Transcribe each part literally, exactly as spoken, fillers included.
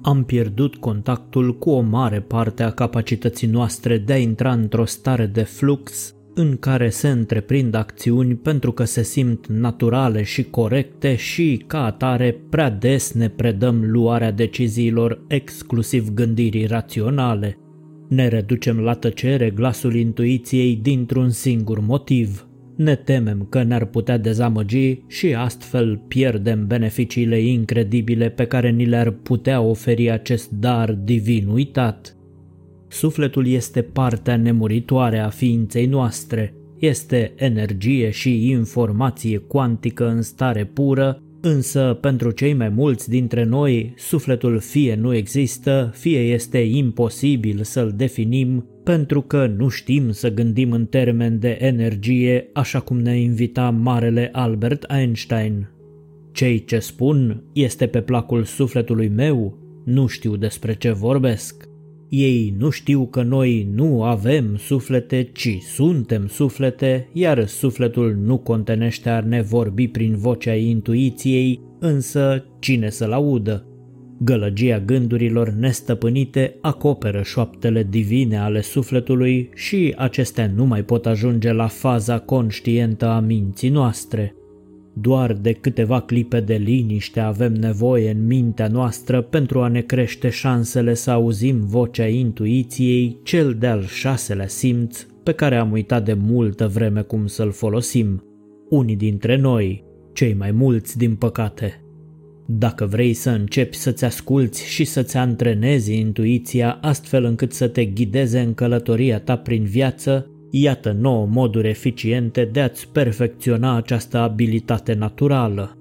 Am pierdut contactul cu o mare parte a capacității noastre de a intra într-o stare de flux în care se întreprind acțiuni pentru că se simt naturale și corecte și, ca atare, prea des ne predăm luarea deciziilor exclusiv gândirii raționale. Ne reducem la tăcere glasul intuiției dintr-un singur motiv. Ne temem că ne-ar putea dezamăgi și astfel pierdem beneficiile incredibile pe care ni le-ar putea oferi acest dar divin uitat. Sufletul este partea nemuritoare a ființei noastre, este energie și informație cuantică în stare pură, însă pentru cei mai mulți dintre noi, sufletul fie nu există, fie este imposibil să-l definim, pentru că nu știm să gândim în termeni de energie, așa cum ne invita marele Albert Einstein. Cei ce spun este pe placul sufletului meu, nu știu despre ce vorbesc. Ei nu știu că noi nu avem suflete, ci suntem suflete, iar sufletul nu contenește a ne vorbi prin vocea intuiției, însă cine să-l audă? Gălăgia gândurilor nestăpânite acoperă șoaptele divine ale sufletului și acestea nu mai pot ajunge la faza conștientă a minții noastre. Doar de câteva clipe de liniște avem nevoie în mintea noastră pentru a ne crește șansele să auzim vocea intuiției, cel de-al șaselea simț, pe care am uitat de multă vreme cum să-l folosim. Unii dintre noi, cei mai mulți din păcate. Dacă vrei să începi să-ți asculți și să-ți antrenezi intuiția astfel încât să te ghideze în călătoria ta prin viață, iată nouă moduri eficiente de a-ți perfecționa această abilitate naturală.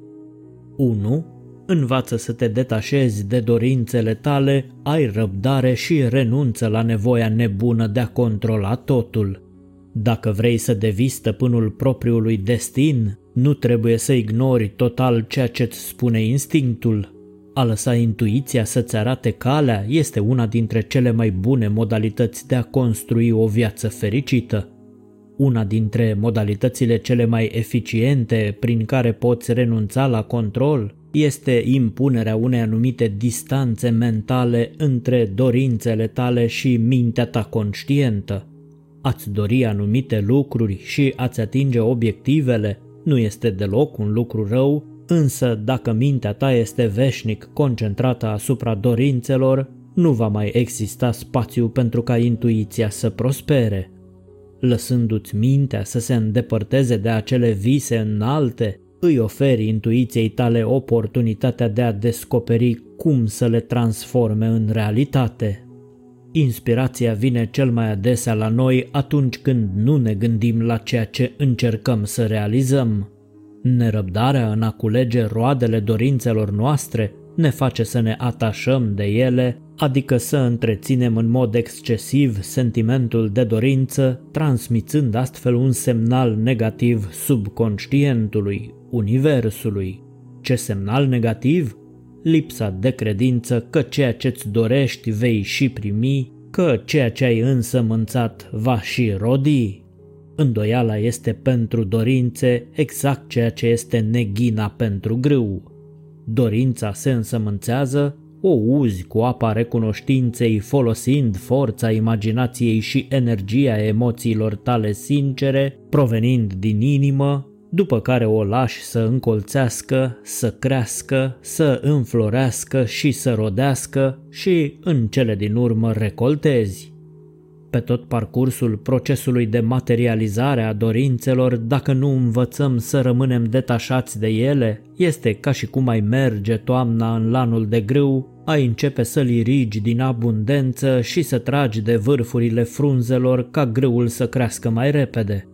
unu. Învață să te detașezi de dorințele tale, ai răbdare și renunță la nevoia nebună de a controla totul. Dacă vrei să devii stăpânul propriului destin, nu trebuie să ignori total ceea ce-ți spune instinctul. A lăsa intuiția să-ți arate calea este una dintre cele mai bune modalități de a construi o viață fericită. Una dintre modalitățile cele mai eficiente prin care poți renunța la control este impunerea unei anumite distanțe mentale între dorințele tale și mintea ta conștientă. A-ți dori anumite lucruri și a-ți atinge obiectivele nu este deloc un lucru rău, însă dacă mintea ta este veșnic concentrată asupra dorințelor, nu va mai exista spațiu pentru ca intuiția să prospere. Lăsându-ți mintea să se îndepărteze de acele vise înalte, îi oferi intuiției tale oportunitatea de a descoperi cum să le transforme în realitate. Inspirația vine cel mai adesea la noi atunci când nu ne gândim la ceea ce încercăm să realizăm. Nerăbdarea în a culege roadele dorințelor noastre ne face să ne atașăm de ele, adică să întreținem în mod excesiv sentimentul de dorință, transmițând astfel un semnal negativ subconștientului, universului. Ce semnal negativ? Lipsa de credință că ceea ce-ți dorești vei și primi, că ceea ce ai însămânțat va și rodi. Îndoiala este pentru dorințe exact ceea ce este neghina pentru grâu. Dorința se însămânțează, o uzi cu apa recunoștinței folosind forța imaginației și energia emoțiilor tale sincere, provenind din inimă, după care o lași să încolțească, să crească, să înflorească și să rodească și în cele din urmă recoltezi. Pe tot parcursul procesului de materializare a dorințelor, dacă nu învățăm să rămânem detașați de ele, este ca și cum ai merge toamna în lanul de grâu, ai începe să-l irigi din abundență și să tragi de vârfurile frunzelor ca grâul să crească mai repede.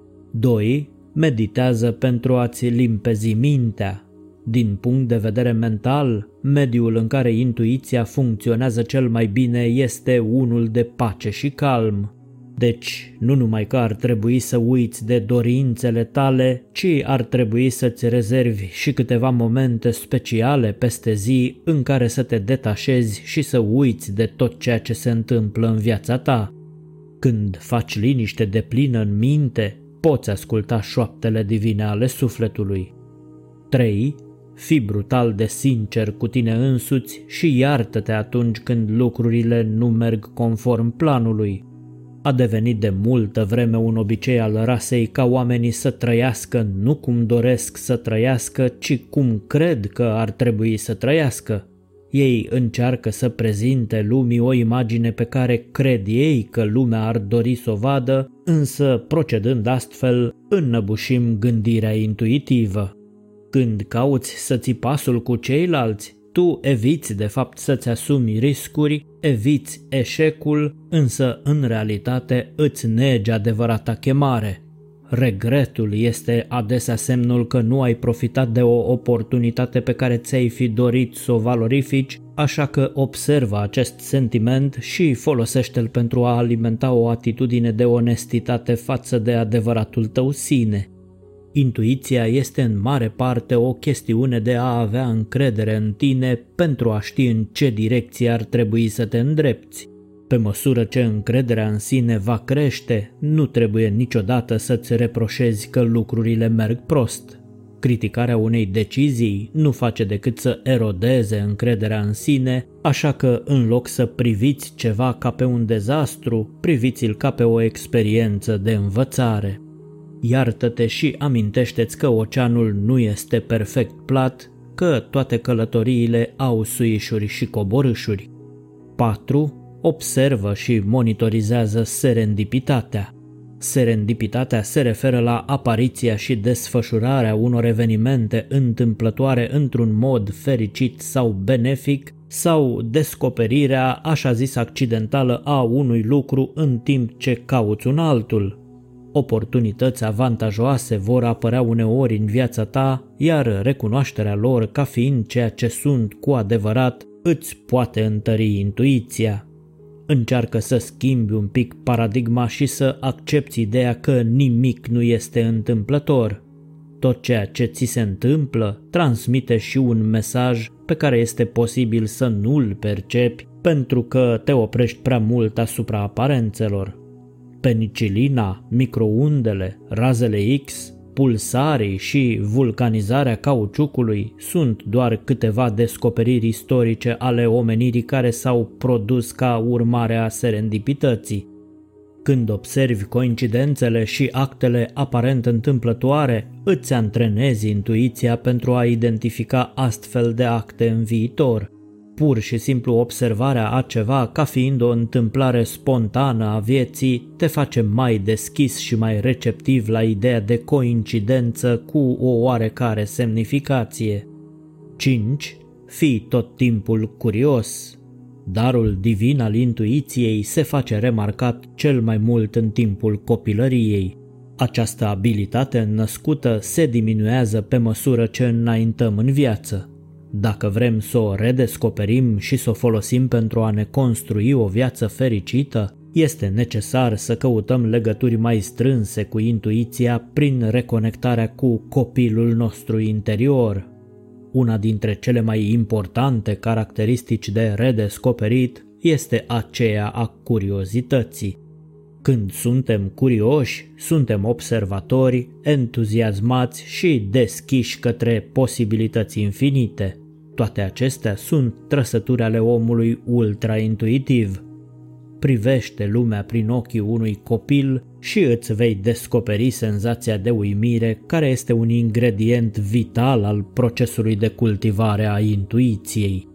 doi. Meditează pentru a-ți limpezi mintea. Din punct de vedere mental, mediul în care intuiția funcționează cel mai bine este unul de pace și calm. Deci, nu numai că ar trebui să uiți de dorințele tale, ci ar trebui să-ți rezervi și câteva momente speciale peste zi în care să te detașezi și să uiți de tot ceea ce se întâmplă în viața ta. Când faci liniște deplină în minte, poți asculta șoaptele divine ale sufletului. trei. Fii brutal de sincer cu tine însuți și iartă-te atunci când lucrurile nu merg conform planului. A devenit de multă vreme un obicei al rasei ca oamenii să trăiască nu cum doresc să trăiască, ci cum cred că ar trebui să trăiască. Ei încearcă să prezinte lumii o imagine pe care cred ei că lumea ar dori să o vadă, însă procedând astfel înnăbușim gândirea intuitivă. Când cauți să ții pasul cu ceilalți, tu eviți de fapt să-ți asumi riscuri, eviți eșecul, însă în realitate îți negi adevărata chemare. Regretul este adesea semnul că nu ai profitat de o oportunitate pe care ți-ai fi dorit să o valorifici, așa că observă acest sentiment și folosește-l pentru a alimenta o atitudine de onestitate față de adevăratul tău sine. Intuiția este în mare parte o chestiune de a avea încredere în tine pentru a ști în ce direcție ar trebui să te îndrepți. Pe măsură ce încrederea în sine va crește, nu trebuie niciodată să-ți reproșezi că lucrurile merg prost. Criticarea unei decizii nu face decât să erodeze încrederea în sine, așa că în loc să priviți ceva ca pe un dezastru, priviți-l ca pe o experiență de învățare. Iartă-te și amintește-ți că oceanul nu este perfect plat, că toate călătoriile au suișuri și coborâșuri. patru. Observă și monitorizează serendipitatea. Serendipitatea se referă la apariția și desfășurarea unor evenimente întâmplătoare într-un mod fericit sau benefic sau descoperirea așa zis accidentală a unui lucru în timp ce cauți un altul. Oportunități avantajoase vor apărea uneori în viața ta, iar recunoașterea lor ca fiind ceea ce sunt cu adevărat îți poate întări intuiția. Încearcă să schimbi un pic paradigma și să accepti ideea că nimic nu este întâmplător. Tot ceea ce ți se întâmplă transmite și un mesaj pe care este posibil să nu-l percepi pentru că te oprești prea mult asupra aparențelor. Penicilina, microundele, razele X, pulsarii și vulcanizarea cauciucului sunt doar câteva descoperiri istorice ale omenirii care s-au produs ca urmare a serendipității. Când observi coincidențele și actele aparent întâmplătoare, îți antrenezi intuiția pentru a identifica astfel de acte în viitor. Pur și simplu observarea a ceva ca fiind o întâmplare spontană a vieții te face mai deschis și mai receptiv la ideea de coincidență cu o oarecare semnificație. cinci. Fii tot timpul curios. Darul divin al intuiției se face remarcat cel mai mult în timpul copilăriei. Această abilitate născută se diminuează pe măsură ce înaintăm în viață. Dacă vrem să o redescoperim și să o folosim pentru a ne construi o viață fericită, este necesar să căutăm legături mai strânse cu intuiția prin reconectarea cu copilul nostru interior. Una dintre cele mai importante caracteristici de redescoperit este aceea a curiozității. Când suntem curioși, suntem observatori, entuziasmați și deschiși către posibilități infinite. Toate acestea sunt trăsături ale omului ultra-intuitiv. Privește lumea prin ochii unui copil și îți vei descoperi senzația de uimire care este un ingredient vital al procesului de cultivare a intuiției.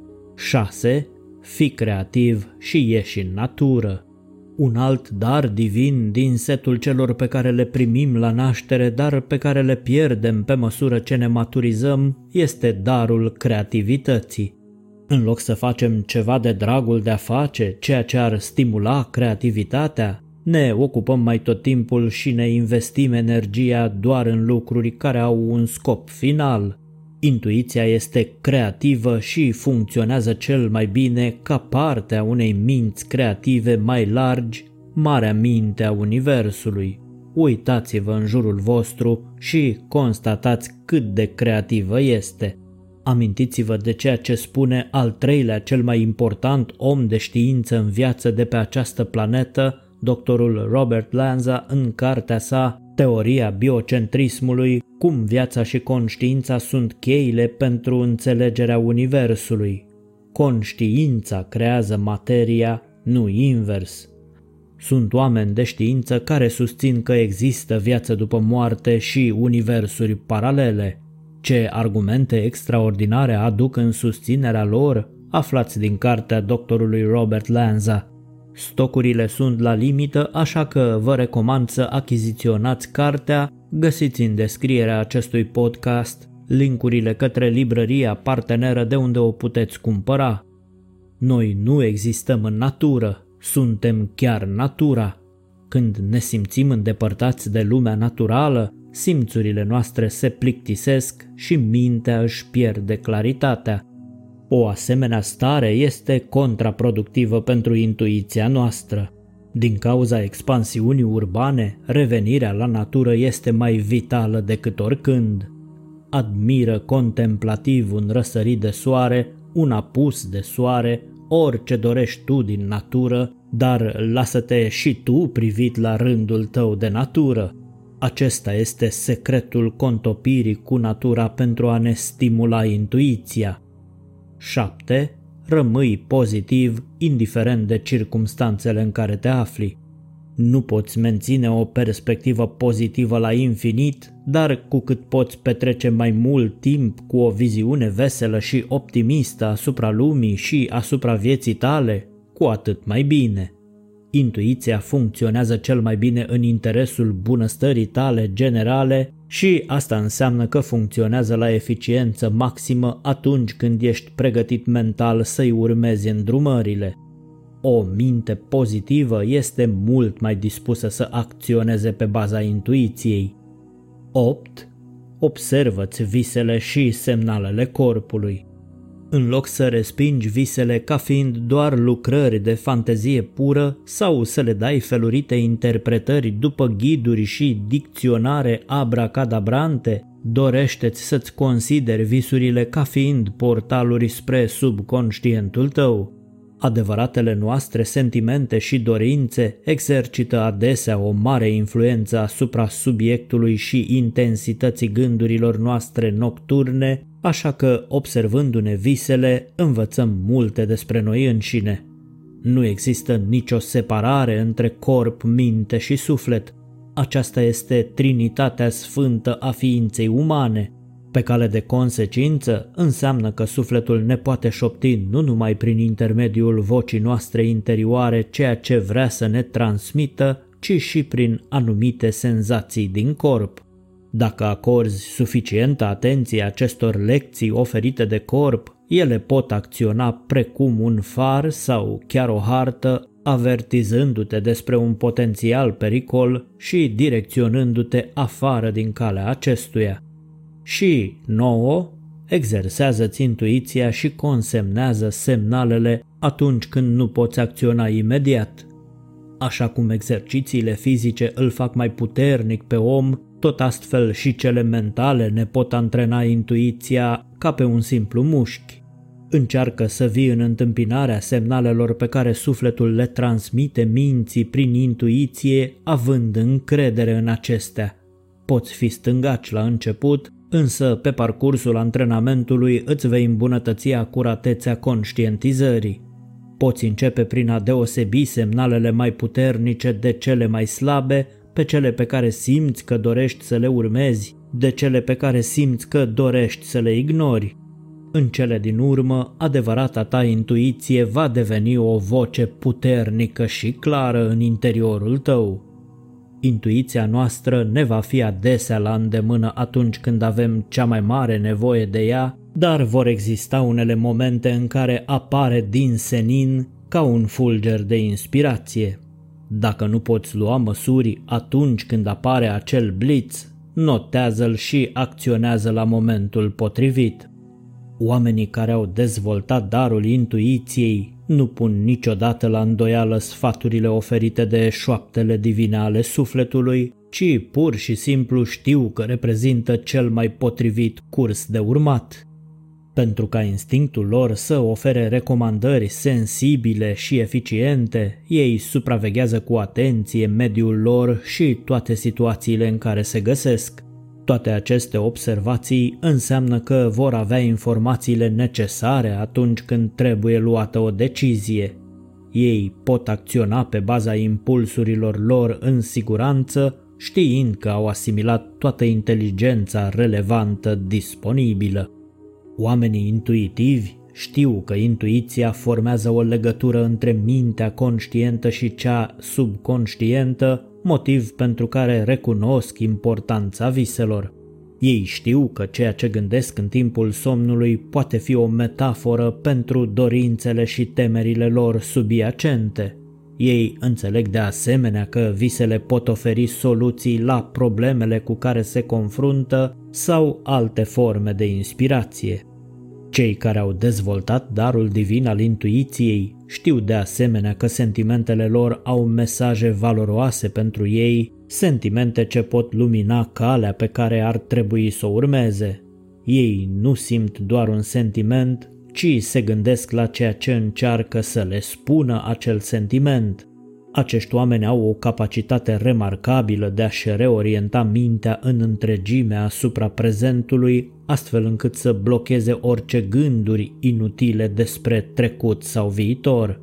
șase. Fii creativ și ieși în natură. Un alt dar divin din setul celor pe care le primim la naștere, dar pe care le pierdem pe măsură ce ne maturizăm, este darul creativității. În loc să facem ceva de dragul de a face, ceea ce ar stimula creativitatea, ne ocupăm mai tot timpul și ne investim energia doar în lucruri care au un scop final. Intuiția este creativă și funcționează cel mai bine ca parte a unei minți creative mai largi, marea minte a Universului. Uitați-vă în jurul vostru și constatați cât de creativă este. Amintiți-vă de ceea ce spune al treilea cel mai important om de știință în viață de pe această planetă, doctorul Robert Lanza, în cartea sa Teoria biocentrismului, cum viața și conștiința sunt cheile pentru înțelegerea universului. Conștiința creează materia, nu invers. Sunt oameni de știință care susțin că există viață după moarte și universuri paralele. Ce argumente extraordinare aduc în susținerea lor? Aflați din cartea doctorului Robert Lanza. Stocurile sunt la limită, așa că vă recomand să achiziționați cartea. Găsiți în descrierea acestui podcast linkurile către librăria parteneră de unde o puteți cumpăra. Noi nu existăm în natură, suntem chiar natura. Când ne simțim îndepărtați de lumea naturală, simțurile noastre se plictisesc și mintea își pierde claritatea. O asemenea stare este contraproductivă pentru intuiția noastră. Din cauza expansiunii urbane, revenirea la natură este mai vitală decât oricând. Admiră contemplativ un răsărit de soare, un apus de soare, orice dorești tu din natură, dar lasă-te și tu privit la rândul tău de natură. Acesta este secretul contopirii cu natura pentru a ne stimula intuiția. șapte. Rămâi pozitiv, indiferent de circumstanțele în care te afli. Nu poți menține o perspectivă pozitivă la infinit, dar cu cât poți petrece mai mult timp cu o viziune veselă și optimistă asupra lumii și asupra vieții tale, cu atât mai bine. Intuiția funcționează cel mai bine în interesul bunăstării tale generale și asta înseamnă că funcționează la eficiență maximă atunci când ești pregătit mental să-i urmezi îndrumările. O minte pozitivă este mult mai dispusă să acționeze pe baza intuiției. opt. Observă-ți visele și semnalele corpului. În loc să respingi visele ca fiind doar lucrări de fantezie pură sau să le dai felurite interpretări după ghiduri și dicționare abracadabrante, dorește-ți să-ți consideri visurile ca fiind portaluri spre subconștientul tău. Adevăratele noastre sentimente și dorințe exercită adesea o mare influență asupra subiectului și intensității gândurilor noastre nocturne, așa că, observându-ne visele, învățăm multe despre noi înșine. Nu există nicio separare între corp, minte și suflet. Aceasta este Trinitatea Sfântă a ființei umane. Pe cale de consecință, înseamnă că sufletul ne poate șopti nu numai prin intermediul vocii noastre interioare ceea ce vrea să ne transmită, ci și prin anumite senzații din corp. Dacă acorzi suficientă atenție acestor lecții oferite de corp, ele pot acționa precum un far sau chiar o hartă, avertizându-te despre un potențial pericol și direcționându-te afară din calea acestuia. Și nouă. Exersează-ți intuiția și consemnează semnalele atunci când nu poți acționa imediat. Așa cum exercițiile fizice îl fac mai puternic pe om, tot astfel și cele mentale ne pot antrena intuiția ca pe un simplu mușchi. Încearcă să vii în întâmpinarea semnalelor pe care sufletul le transmite minții prin intuiție, având încredere în acestea. Poți fi stângaci la început, însă pe parcursul antrenamentului îți vei îmbunătăți acuratețea conștientizării. Poți începe prin a deosebi semnalele mai puternice de cele mai slabe, pe cele pe care simți că dorești să le urmezi, de cele pe care simți că dorești să le ignori. În cele din urmă, adevărata ta intuiție va deveni o voce puternică și clară în interiorul tău. Intuiția noastră ne va fi adesea la îndemână atunci când avem cea mai mare nevoie de ea, dar vor exista unele momente în care apare din senin ca un fulger de inspirație. Dacă nu poți lua măsuri atunci când apare acel blitz, notează-l și acționează la momentul potrivit. Oamenii care au dezvoltat darul intuiției nu pun niciodată la îndoială sfaturile oferite de șoaptele divine ale sufletului, ci pur și simplu știu că reprezintă cel mai potrivit curs de urmat. Pentru ca instinctul lor să ofere recomandări sensibile și eficiente, ei supraveghează cu atenție mediul lor și toate situațiile în care se găsesc. Toate aceste observații înseamnă că vor avea informațiile necesare atunci când trebuie luată o decizie. Ei pot acționa pe baza impulsurilor lor în siguranță, știind că au asimilat toată inteligența relevantă disponibilă. Oamenii intuitivi știu că intuiția formează o legătură între mintea conștientă și cea subconștientă, motiv pentru care recunosc importanța viselor. Ei știu că ceea ce gândesc în timpul somnului poate fi o metaforă pentru dorințele și temerile lor subiacente. Ei înțeleg de asemenea că visele pot oferi soluții la problemele cu care se confruntă sau alte forme de inspirație. Cei care au dezvoltat darul divin al intuiției știu de asemenea că sentimentele lor au mesaje valoroase pentru ei, sentimente ce pot lumina calea pe care ar trebui să o urmeze. Ei nu simt doar un sentiment, ci se gândesc la ceea ce încearcă să le spună acel sentiment. Acești oameni au o capacitate remarcabilă de a-și reorienta mintea în întregime asupra prezentului, astfel încât să blocheze orice gânduri inutile despre trecut sau viitor.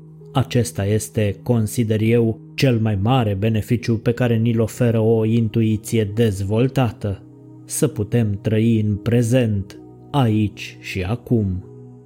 Acesta este, consider eu, cel mai mare beneficiu pe care ni-l oferă o intuiție dezvoltată. Să putem trăi în prezent, aici și acum.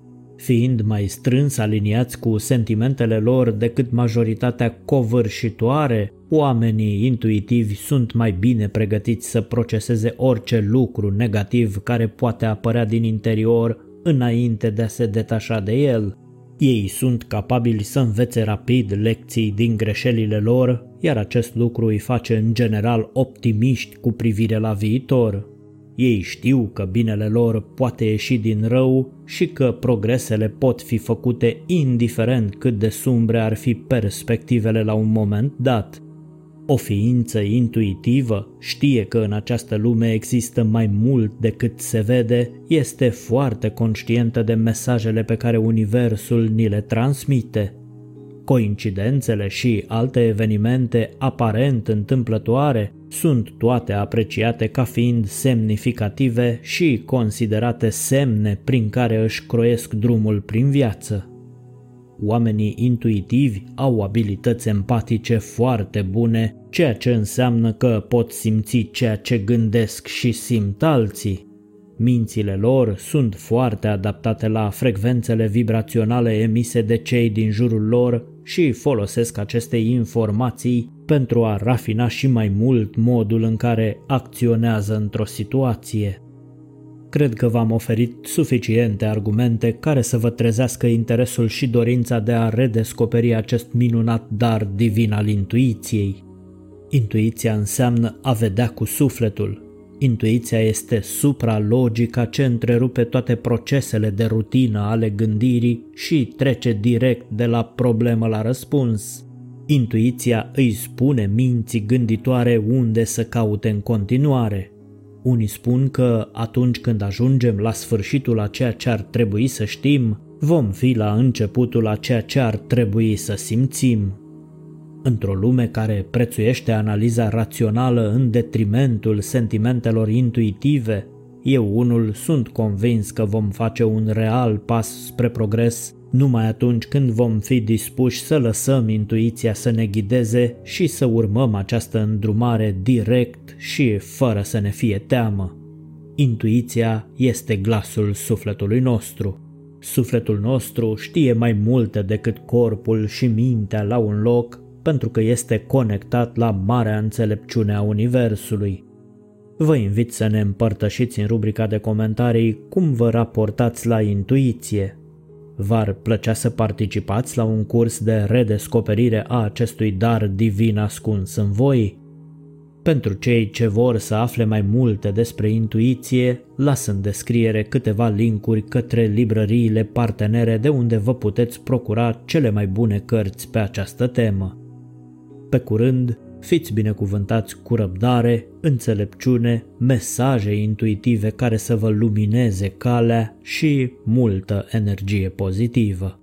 Fiind mai strâns aliniați cu sentimentele lor decât majoritatea covârșitoare, oamenii intuitivi sunt mai bine pregătiți să proceseze orice lucru negativ care poate apărea din interior înainte de a se detașa de el. Ei sunt capabili să învețe rapid lecții din greșelile lor, iar acest lucru îi face în general optimiști cu privire la viitor. Ei știu că binele lor poate ieși din rău și că progresele pot fi făcute indiferent cât de sumbre ar fi perspectivele la un moment dat. O ființă intuitivă știe că în această lume există mai mult decât se vede, este foarte conștientă de mesajele pe care universul ni le transmite. Coincidențele și alte evenimente aparent întâmplătoare sunt toate apreciate ca fiind semnificative și considerate semne prin care își croiesc drumul prin viață. Oamenii intuitivi au abilități empatice foarte bune, ceea ce înseamnă că pot simți ceea ce gândesc și simt alții. Mințile lor sunt foarte adaptate la frecvențele vibraționale emise de cei din jurul lor și folosesc aceste informații pentru a rafina și mai mult modul în care acționează într-o situație. Cred că v-am oferit suficiente argumente care să vă trezească interesul și dorința de a redescoperi acest minunat dar divin al intuiției. Intuiția înseamnă a vedea cu sufletul. Intuiția este supralogica ce întrerupe toate procesele de rutină ale gândirii și trece direct de la problemă la răspuns. Intuiția îi spune minții gânditoare unde să caute în continuare. Unii spun că atunci când ajungem la sfârșitul a ceea ce ar trebui să știm, vom fi la începutul a ceea ce ar trebui să simțim. Într-o lume care prețuiește analiza rațională în detrimentul sentimentelor intuitive, eu unul sunt convins că vom face un real pas spre progres numai atunci când vom fi dispuși să lăsăm intuiția să ne ghideze și să urmăm această îndrumare direct și fără să ne fie teamă. Intuiția este glasul sufletului nostru. Sufletul nostru știe mai multe decât corpul și mintea la un loc, pentru că este conectat la marea înțelepciune a Universului. Vă invit să ne împărtășiți în rubrica de comentarii cum vă raportați la intuiție. V-ar plăcea să participați la un curs de redescoperire a acestui dar divin ascuns în voi? Pentru cei ce vor să afle mai multe despre intuiție, las în descriere câteva linkuri către librăriile partenere de unde vă puteți procura cele mai bune cărți pe această temă. Pe curând, Fiți binecuvântați cu răbdare, înțelepciune, mesaje intuitive care să vă lumineze calea și multă energie pozitivă.